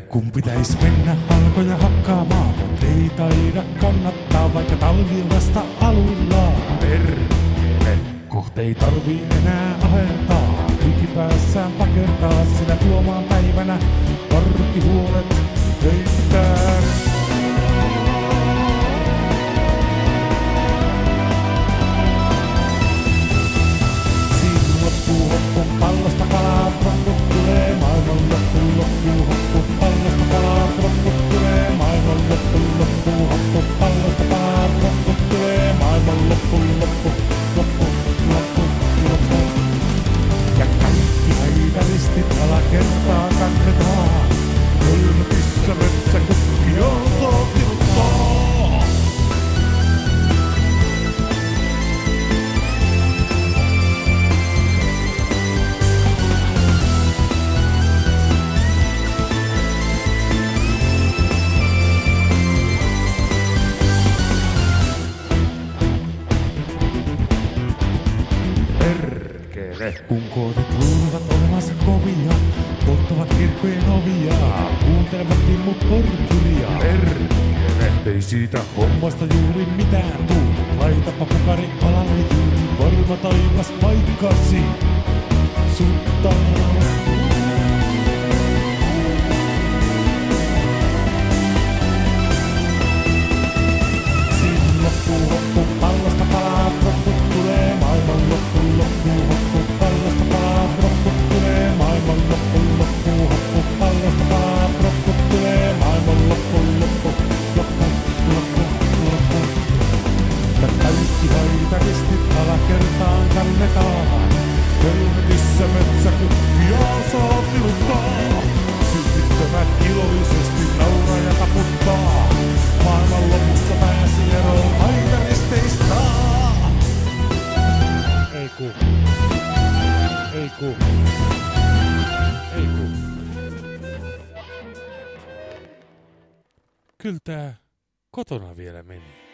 Kun pitäis mennä halkoja hakkaamaan, mut ei taida kannattaa, vaikka talvi on vasta aluillaan. Perkele, kohta ei tarvii enää ahertaa, kykipäässään pakertaa, sillä tuomaan päivänä arkihuolet heittää. Siinä loppuu hoppu, pallosta kalaa, ronkuttelee, maailman loppuu hoppu, pallosta kalaa, ronkuttelee, maailman loppuu hoppu, pallosta kalaa, ronkuttelee, maailman loppu. Ja kaikki haitaristit alakertaan kannetaan, hölmötissä metsäkukki on sootittaa. Kun kootit luulevat olevansa kovia, polttavat kirkkojen ovia, kuuntelevatkin mut porturia. Perkele, ei siitä hommasta juuri mitään tuu. Laitapa pukari alalle juuri, varma taivas paikkasi suttaa. Siinä loppuu hoppu, pallosta palaa, rokkut tulee, maailman loppu hoppu. Pallosta palaa, rokkuttelee, maailman loppu hoppu. Pallosta palaa, rokkuttelee, maailman loppu. Ja kaikki haitaristit alakertaan kannetaan, hölmötissä metsäkukkia saa tiluttaa. Sytyttävät iloisesti nauraa ja taputtaa, maailman lopussa pääsi eroon haitaristeista. Ei ku. Kyllä tää kotona vielä meni.